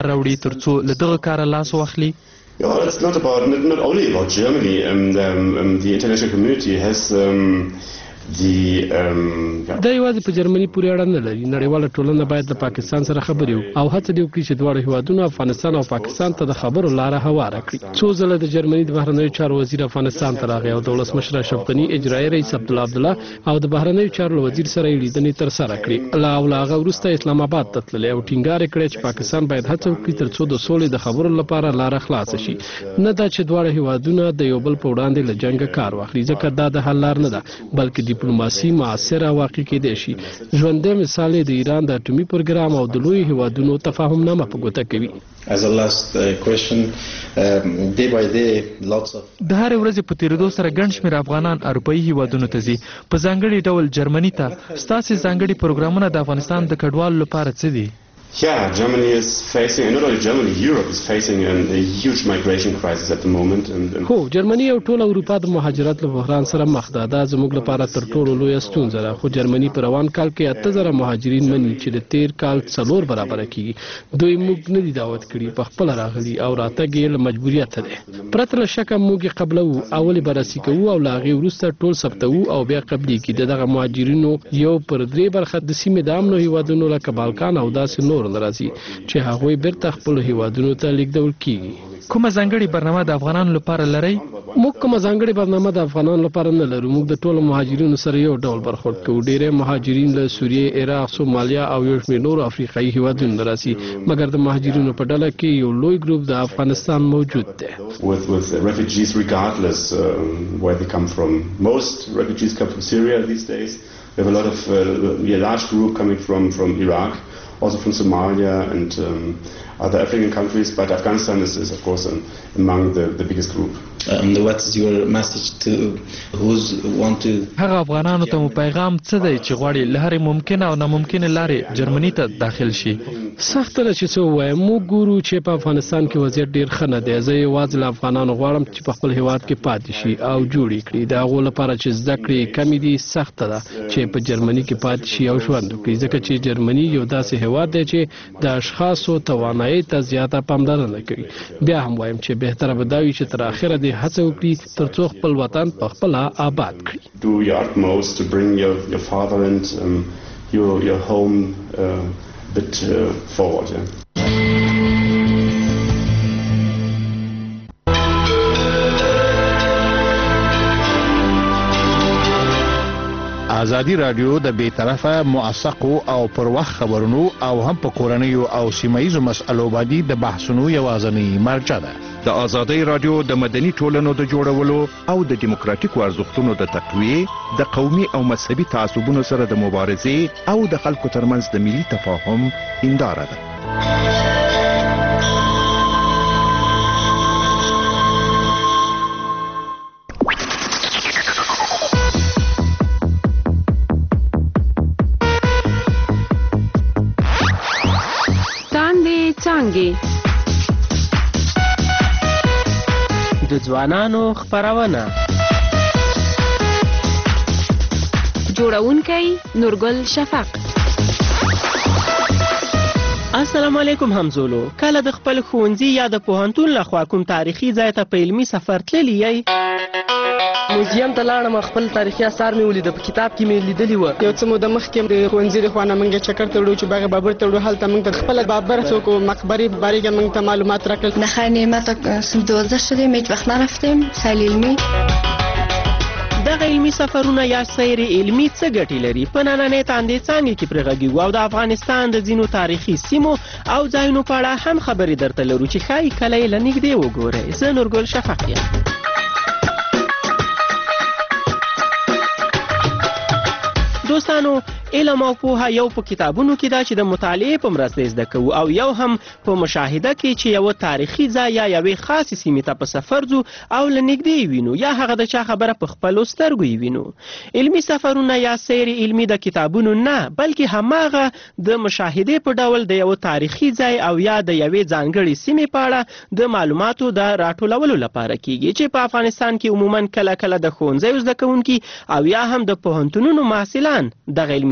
راوړي ترڅو له دغه کاره لاس واخلي؟ Yeah, it's not only about Germany. The international community has دا یوازې په جرمني پورې اړه نه لري. نړیواله ټولنه باید د پاکستان سره خبرې وکړي او هڅه دې وکړي چې دواړه هیوادونه افغانستان او پاکستان ته د خبرو لاره هواره کړي. څو ځله د جرمني د بهرنیو چارو وزیر افغانستان ته راغی او د ولسمشر اشرف غني اجرایي رئیس عبدالله او د بهرنیو چارو وزیر سره یې لیدنې ترسره کړې. لا هغه وروسته اسلام آباد ته تللی او ټینګار یې کړی چې پاکستان باید هڅه وکړي ترڅو د سولې د خبرو لپاره لاره خلاصه شي. نه دا چې دواړه هیوادونه د یو بل په وړاندې له جنګه کار واخلي، ځکه دا د حل لار نه ده، بلکې ډیپلوماسي سره واقع کېدای شي. ژوندی مثال د ایران د اټومي پروګرام او د لوی هیوادونو تفاهم نامه په ګوته کوي. د هر ورځې په تیریدو سره ګڼ شمېر افغانان اروپایي هیوادونو ته ځي. په ځانګړي ډول جرمني ته. ستاسې ځانګړي پروګرامونه د افغانستان د کډوالو لپاره څه دي؟ Yeah, Germany is facing, and not only Germany, Europe is facing a huge migration crisis at the moment. هو جرمني او ټول اروپا د مهاجرت له بحران سره مخ ده. دا زموږ لپاره تر ټولو لوی ستونزه ده. خو جرمني په روان کال کې 8000 مهاجرین مني چې د تیر کال 4 برابر کیږي. دوی موږ نه دي دعوت کړي، په خپل راغلي او راتګ یې له مجبوریت ده. پرته له شکه موږ قبلو اول بررسي کوو او لاغي وروسته ټول ثبتو او بیا قبلي کی دغه مهاجرینو یو پر 3 برخه د سیمې د امنو هیوادونو لکه بالکان او داسې نور ناراضي چې هغوی بیرته خپل هیوادونو ته لیږدول کیږي. کومه ځانګړې برنامه د افغانانو لپاره لرئ؟ موږ کومه ځانګړې برنامه د افغانانو لپاره نه لرو. موږ د ټولو مهاجرینو سره یو ډول برخورد کوو. ډېری مهاجرین له سوریې، عراق، سومالیا او یو شمېر نورو افریقایي هیوادونو راځي، مګر د مهاجرینو په ډله کې یو لوی ګروپ د افغانستان موجود دی. With refugees regardless where they come from. Most refugees come from Syria these days. We have a lot of a large group coming from Iraq, also from Somalia and other African countries, but Afghanistan is of course among the biggest group. What is your message to those who want to هغه افغانانو ته مو پیغام څه دی چې غواړي له هرې ممکنه او ناممکنه لارې جرمني ته داخل شي؟ سخت ده چې څه ووایم. موږ ګورو چې په افغانستان کې وضعیت ډېر ښه نه دی. زه یوازې له افغانانو غواړم چې په خپل هیواد کې پاتې شي او جوړ کړي. د هغو لپاره چې زده کړې کمې دي سخته ده چې په جرمني کې پاتې شي او ژوند وکړي، ځکه چې جرمني یو داسې هیواد دی چې د اشخاصو توانایي ته زیاته پاملرنه کوي. بیا هم وایم چې بهتره به دا وي چې تر اخره دې هڅه وکړي ترڅو خپل وطن په خپله آباد کړي. Do your utmost to bring your fatherland, your home bit forward. Yeah. ازادي رادیو د بیطرفه موثقو او پر وخت خبرونو او هم په کورنیو او سیمایي مسألو باندې د بحثونو یوازنی مرجع ده. د ازادي رادیو د مدني ټولنو د جوړولو او د دیموکراتیکو ارزښتونو د تقویې، د قومي او مذهبي تعصبونو سره د مبارزې او د خلکو ترمنځ د ملي تفاهم هنداره ده. د ځوانانو خپرونه جوړونکی نورګل شفق. السلام علیکم همزولو. کله د خپل ښوونځي یا د پوهنتون لخوا کوم تاریخي ځای ته په علمي سفر تللی یې؟ موزیم ته لاړم، خپل تاریخي اثار مې ولیده، په کتاب کې مې لیدلي وه. یو څه موده مخکې د ښوونځي د خوا نه موږ چکر ته وړو چې باغ بابر ته وړو. هلته موږ ته خپله بابر څوک مقبرې په باره کې موږ ته معلومات راکړل. به خیر نعمت صنف 12 شدیم، هیچ وقت نرفتیم سیل علمی. دغه علمي سفرونه یا سیر علمي څه ګټې لري؟ په نننۍ تاندې څانګې کې پرې غږیږو او د افغانستان د ځینو تاریخي سیمو او ځایونو په اړه هم خبرې درته لرو چې ښایي کله یې له نږدې وګورئ. زه نورګل شفق یم. دوستانو، علم او پوهه یو په کتابونو کې ده چې د مطالعې په مرسته زده کوو، او یو هم په مشاهده کې چې یو تاریخي ځای یا یوې خاصې سیمې ته په سفر ځو او له نږدې وینو یا هغه د چا خبره په خپلو سترګو یې وینو. علمي سفرونه یا سیر علمي د کتابونو نه، بلکې هماغه د مشاهدې په ډول د یو تاریخي ځای او یا د یوې ځانګړې سیمې په اړه د معلوماتو د راټولولو لپاره کیږي، چې په افغانستان کې عموما کله کله د ښوونځیو زده کوونکي او یا هم د پوهنتونونو محصلان دغه علمي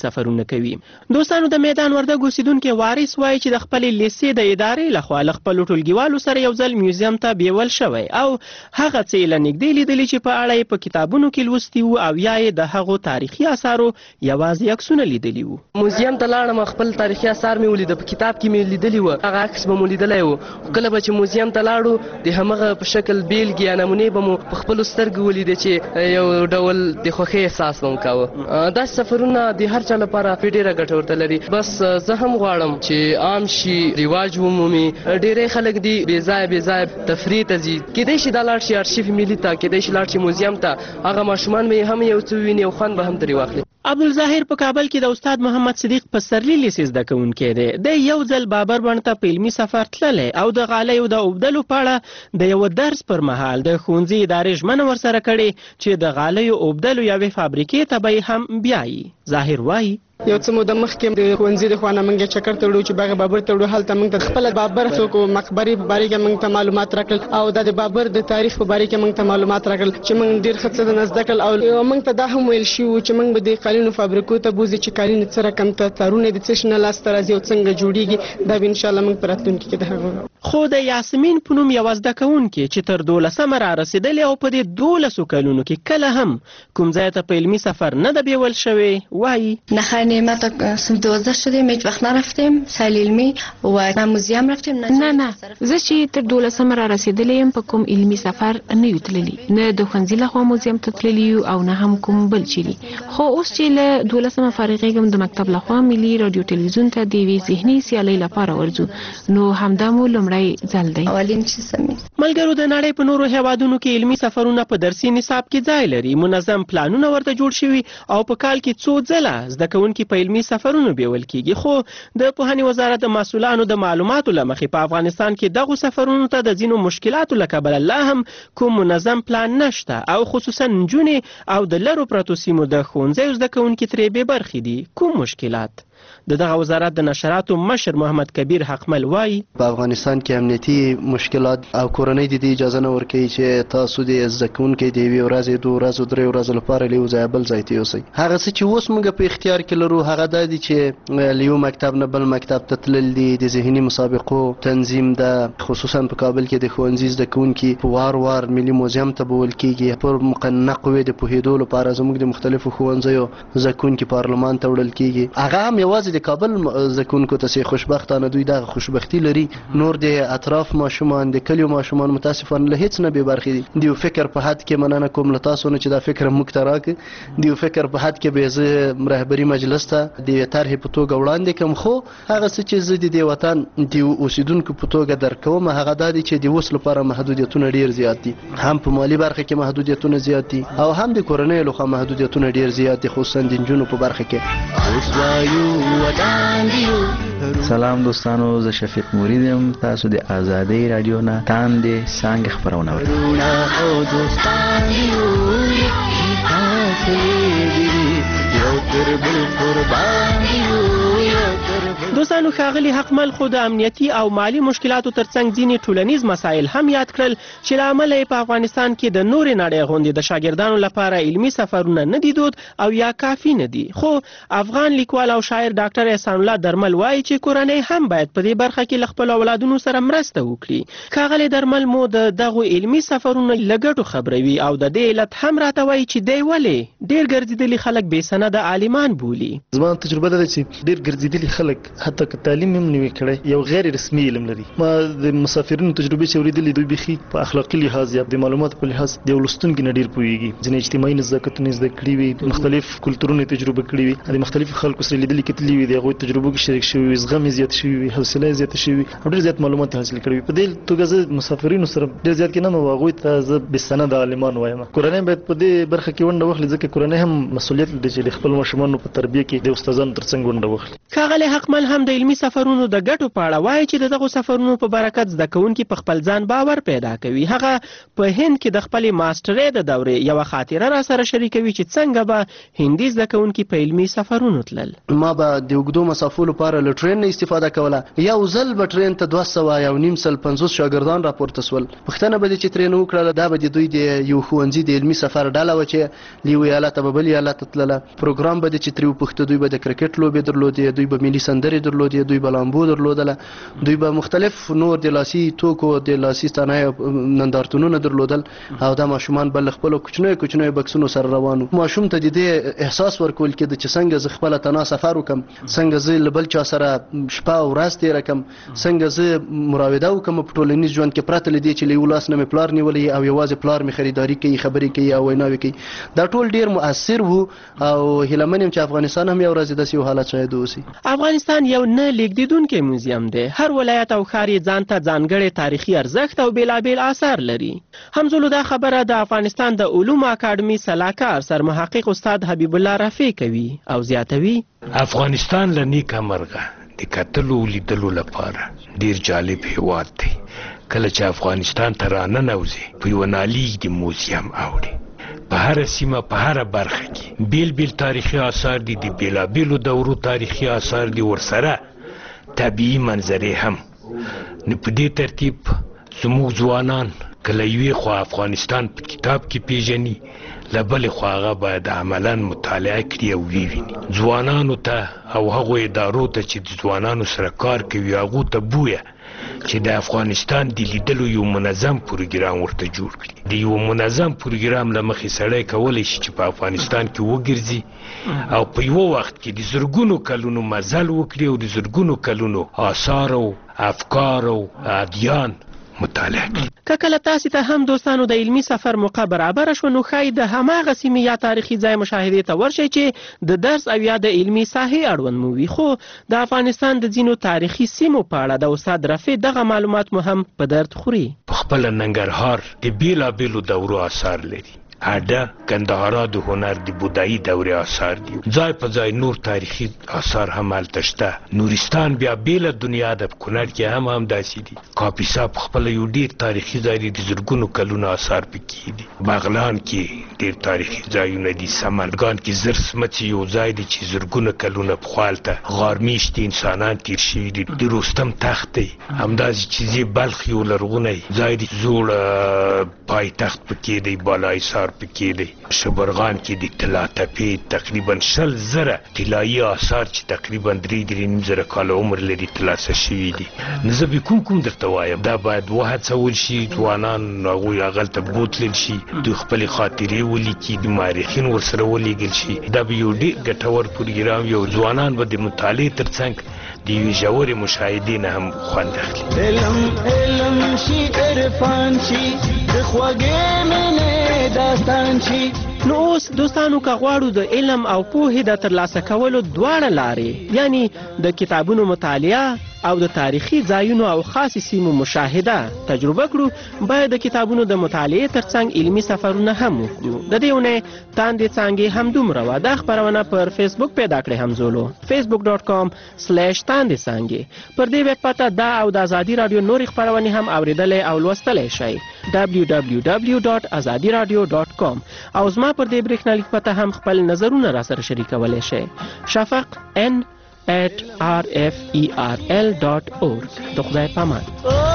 سفرونه کوي. دوستانو د میدان وردګ اوسیدونکي وارث وایي چې د خپلې لیسې د ادارې لخوا له خپلو ټولګیوالو سره یو ځل میوزیم ته بیول شوی او هغه څه یې له نږدې لیدلي چې په اړه یې په کتابونو کې لوستي وو او یا یې د هغو تاریخي اثارو یوازې عکسونه لیدلي وو. موزیم ته لاړم، خپل تاریخي اثار مې ولیده، په کتاب کې مې لیدلي وو، هغه عکس به مو لیدلی وو. کله به چې موزیم ته لاړو د همغه په شکل بیلګې یا نمونې به مو په خپلو سترګو ولیدې چې یو ډول د خوښۍ احساس به مو کاوه. داسې سفرونه د هر چا لپاره ډېره ګټه ورته لري. بس زه هم غواړم چې عام شي، رواج ومومي. ډېری خلک دي بې ځایه تفریح ته ځي، کیدای شي دا لاړ شي ارشیف ملي ته، کیدای شي لاړ شي موزیم ته، هغه ماشومان به هم یو څه وویني او خوند به هم ترې واخلي. عبدالظاهر په کابل کې د استاد محمد صدیق پسرلي لیسې زده کوونکی دی. د یو ځل بابر بڼ ته په علمي سفر تللی او د غالیو د اوبدلو په اړه د یو درس پر مهال د ښوونځي ادارې ژمنه ورسره کړې چې د غالیو اوبدلو یوې فابریکې ته به یې هم بیایي. ظاهر وایي یو څه موده مخکې د ښوونځي د خوا نه موږ چکر ته وړو چې باغ بابر ته وړو. هلته موږ ته خپله بابر څوک مقبرې په باره کې موږ ته معلومات راکړل او د بابر د تاریخ په باره کې موږ ته معلومات راکړل چې موږ ډېر ښه څه درنه زده کړل او موږ ته دا هم ویل شوي وو چې موږ به د قالینو فابریکو ته بوځو چې قالین څه رقم ته تارونه د څه شي نه لاسته راځي او څنګه جوړیږي. دا به انشاءالله موږ په راتلونکي کې د هغه. خو د یاسمین په نوم یوه زده کوونکې چې تر 12 را رسېدلې او په دې 12 کلونو کې کله هم کوم ځای ته په علمي سفر نه ده بیول شوی وایي نه خیر نعمت 12 شدیم، هیچ وقت نرفتیم سیل علمی و نه موزیم رفتیم نه زه چې تر 12 را رسېدلې یم په کوم علمي سفر نه یو تللی، نه د ښوونځي لخوا موزیم ته تللی یو او نه هم کوم بل چیرې. خو اوس چې له 12 فارغېږم د مکتب لخوا ملي رادیو تلویزیون ته د یوې ذهني سیالۍ لپاره ورځو، نو همدا مو لومړی ځل دی. ملګرو د نړۍ په نورو هیوادونو کې علمي سفرونه په درسي نصاب کې ځای لري. منظم پلانونه ورته جوړ شوي او په کال کې څو ځله زده کوونکي په علمي سفرونو بیول کیږي. خو د پوهنې وزارت د مسؤلانو د معلوماتو له مخې په افغانستان کې دغو سفرونو ته د ځینو مشکلاتو له کبله لا هم کوم منظم پلان نشته او خصوصا نجونې او د لرو پرتو سیمو د ښوونځیو زده کوونکي ترې بې برخې دي. کوم مشکلات؟ د دغه وزارت د نشراتو مشر محمد کبیر حقمل وایي په افغانستان کې امنیتي مشکلات او کورنۍ د دې اجازه نه ورکوي چې تاسو د زده کوونکي د یوې ورځې 2 ورځو 3 ورځو لپاره له یو ځایه بل ځای ته یوسئ. هغه څه چې اوس موږ په اختیار کې لرو هغه دا دي چې له یو مکتب نه بل مکتب ته تلل دي، د ذهني مسابقو تنظیم ده، خصوصا په کابل کې د ښوونځي زده کوونکي په وار ملي موزیم ته بوول کیږي. پر مقننه قوې د پوهېدو لپاره زموږ د مختلفو ښوونځیو زده کوونکي پارلمان ته وړل کیږي. هغه هم یوازې د کابل زده کوونکو ته چې خوشبختانه دوی دغه خوشبختي لري، نور د اطراف ماشومان د کلیو ماشومان متاسفانه له هیڅ نه بې برخې دي. د یو فکر په حد کې مننه کوم له تاسو نه چې دا فکر موږ ته راکړي. د یو فکر په حد کې به زه رهبري مجلس ته د یوې طرحې په توګه وړاندې کړم، خو هغه څه چې زه د دې وطن د اوسیدونکو په توګه درکوم هغه دا دي چې د اوس لپاره محدودیتونه ډېر زیات دي، هم په مالي برخه کې محدودیتونه زیات دي او هم د کورنۍ لخوا محدودیتونه ډېر زیات دي، خصوصا د نجونو په برخه کې. سلام دوستانو، زه شفیق مرید یم، تاسو د آزادۍ رادیو نه تاندې څانګې خپرونه دوستانو ښاغلي حقمل خو د امنیتي او مالی مشکلاتو ترڅنګ ځینې ټولنیز مسایل هم یاد کړل چې له امله یې په افغانستان کې د نورې نړۍ غوندې د شاګردانو لپاره علمي سفرونه نه دي دود او یا کافي نه دي. خو افغان لیکوال او شاعر ډاکټر احسان الله درمل وایي چې کورنۍ هم باید په دې برخه کې له خپلو اولادونو سره مرسته وکړي. ښاغلی درمل مو د دغو علمي سفرونو له ګټو خبروي او د دې علت هم راته وایي چې دی ولې ډېر ګرځېدلي خلک بې سنده عالمان بولي. زما تجربه ده چې ډېر ګرځېدلي خلک حتی که تعلیم هم نه وي کړی یو غیر رسمي علم لري. ما د مسافرینو تجربې چې اورېدلې دوی بیخي په اخلاقي لحاظ یا د معلوماتو په لحاظ د یو لوستونکي نه ډېر پوهېږي. ځینې اجتماعي نزاکتونه زده کړي وي، مختلف کلتورونه تجربه کړي وي، د مختلفو خلکو سره لیدلي کتلي وي، د هغوی تجربو کې شریک شوي وي، زغم یې زیات شوي وي، حوصله یې زیاته شوي وي او ډېر زیات معلومات یې حاصل کړي وي. په دې توګه زه مسافرینو سره ډېر زیات کینم او هغوی ته زه بېسنده عالمان وایم. کورنۍ باید په دې برخه کې ونډه واخلي ځکه کورنۍ هم مسؤلیت لري چې د خپل ماشومانو په تربیه کې د استادانو ترڅنګ ونډه واخلي. ښاغلی حقمل هم د علمي سفرونو د ګټو په اړه وایي چې دغه سفرونو په برکت زده کوونکي په خپل ځان باور پیدا کوي. هغه په هند کې د خپلې ماسترۍ د دورې یوه خاطره را سره شریکوي چې څنګه به هندي زده کوونکي په علمي سفرونو تلل. ما به د اوږدو مسافو لپاره له ټرین نه استفاده کوله. یو ځل به ټرین ته 250 شاګردان راپورته سول. پوښتنه به چې ترې وکړله دا به د دوی د یو ښوونځي د علمي سفر ډله وه چې له یو ایالته به بل ایالت ته تلله. پروګرام به چې ترې وپوښته دوی به د کرکټ لوبې درلودې، دوی به ملي سندرې درلودې، دوی به لامبو درلودله، دوی به مختلف نور د لاسي توکو د لاسي صنایعو نندارتونونه درلودل او دا ماشومان به له خپلو کوچنیو بکسونو سره روانو. ماشوم ته د دې احساس ورکول کېده چې څنګه زه خپله تنها سفر وکړم، څنګه زه له بل چا سره شپه او ورځ تېره کړم، څنګه زه مراوده وکړم په ټولنیز ژوند کې پرته له دې چې له یو لاس نه مې پلار نیولی او یوازې پلار مې خریداري کوي، خبرې کوي او ویناوې کوي. دا ټول ډېر مؤثر وو او هیله من یم چې افغانستان هم یو ورځ داسې یو حالت شاید اوسي. افغانستان یو نه لیږدېدونکی موزیم دی. هر ولایت او ښار یې ځان ته ځانګړی تاریخي ارزښت او بېلابېل آثار لري. همزولو دا خبره د افغانستان د علومو اکاډمي سلاکار سرمحقق استاد حبیب الله رفیع کوي او زیاتوي افغانستان له نیکه مرغه د کتلو لیدلو لپاره ډیر جالب هیواد دی. کله چې افغانستان ته راننوځي په یوه نالیږدي موزیم اوړي. په هره سیمه په هره برخه کې بیل بیل تاریخي آثار دي، د بیلابیلو دورو تاریخي آثار دي، ورسره طبیعي منظرې هم. نو په دې ترتیب زموږ ځوانان کله یوې خوا افغانستان په کتاب کې پیژني، له بلې خوا هغه باید عملا مطالعه کړي او ویویني. ځوانانو ته او هغو ادارو ته چې د ځوانانو سره کار کوي هغو ته بویه چې د افغانستان د لیدلو یو منظم پروګرام ورته جوړ کړي. د یو منظم پروګرام له مخې سړی کولی شي چې په افغانستان کې وګرځي او په یوه وخت کې د زرګونو کلونو مزل وکړي او د زرګونو کلونو آثار او افکار او ادیان مطالعه کړي. که کله تاسې ته هم دوستانو د علمي سفر موقع برابره شوه نو ښایي د هماغه سیمې یا تاریخي ځای مشاهدې ته ورشئ چې د درس او یا د علمي ساحې اړوند مو وي. خو د افغانستان د ځینو تاریخي سیمو په اړه د استاد رفیع دغه معلومات مو هم په درد خوري. په خپله ننګرهار د بیلابیلو دورو آثار لري. اډه کندهارا د هنر د بودایي دورې آثار دي. ځای په ځای نور تاریخي آثار هم هلته شته. نورستان بیا بیله دنیا ده. په کونړ کې هم داسې دي. کاپیسا په خپله یو ډېر تاریخي ځای دی، د زرګونو کلونو آثار پکې دي. بغلان کې ډېر تاریخي ځایونه دي. سمنګان کې زر سمڅې یو ځای دی چې زرګونه کلونه پخوا هلته غارمیشتي انسانان تیر شوي دي. د رستم تخت دی. همداسې چې بلخ یو لرغونی ځای دی، زوړ پایتخت پکې دی، بالاحصار پکې دی. شبرغان کې د طلا تپې تقریبا 20,000 طلایي آثار چې تقریبا 3.5 کاله عمر لري ترلاسه شوي دي. نو زه به کوم درته وایم دا باید وهڅول شي، ځوانان هغوی هغلته بوتلل شي، دوی خپلې خاطرې ولیکي، د مورخین ورسره ولیږل شي. دا به یو ډېر ګټور پروګرام یو ځوانان به د مطالعې ترڅنګ د یوې ژورې مشاهدې نه هم خوند اخلي. علم شي عرفان شي د خوږې مینې داستان شي. نو اوس دوستانو که غواړو د علم او پوهې د ترلاسه کولو دواړه لارې یعنی د کتابونو مطالعه او د تاریخي ځایونو او خاصې سیمو مشاهده تجربه کړو، باید د کتابونو د مطالعې ترڅنګ علمي سفرونه هم وکړو. د دې اونۍ تاندې څانګې همدومره وه. دا خپرونه پر فیسبوک پیدا کړئ همزولو facebook.com/تاندې څانګې. پر دې ویب پته دا او د ازادي راډیو نورې خپرونې هم اوریدلی او لوستلی شئ www.azadiradio.com. او زما پر دې برېښنالیک پته هم خپل نظرونه را سره شریکولی شئ. شفق n@rferl.org. د خدای پامان.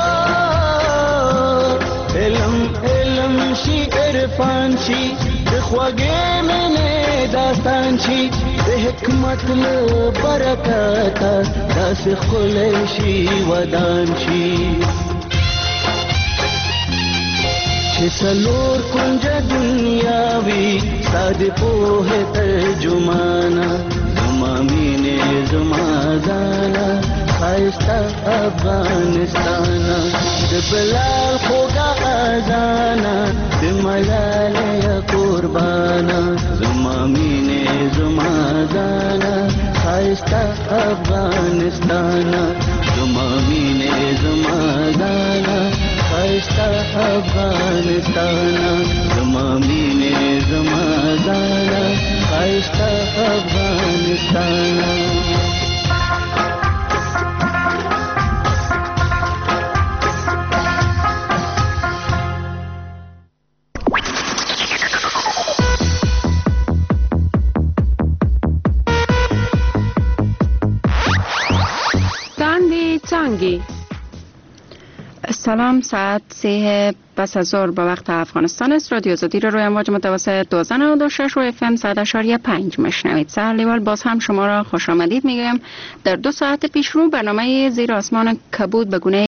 علم شي عرفان شي د خوږې مینې داستان شي د حکمت له برکته داسې ښکلی شي ودان شي چې څلور کنجه دنیا وي ستا د پوهې ترجمانه زما مینې زما ځانه ښایسته افغانستانه د بلال خوږه اذانه د ملالۍ قربانه زما مینې زما ځانه ښایسته افغانستانه زما مینې زما ځانه ښایسته افغانستانه زما مینې زما ځانه ښایسته افغانستانه. جنگی. سلام، ساعت 3 پس از ظهر به وقت افغانستان است. رادیو آزادی رو روی امواج متوسط 1296 و اف ام 100.5 میشنوید. سهر لیوال باز هم شما را خوش آمدید میگویم در 2 ساعت پیش رو برنامه زیر آسمان کبود به گونه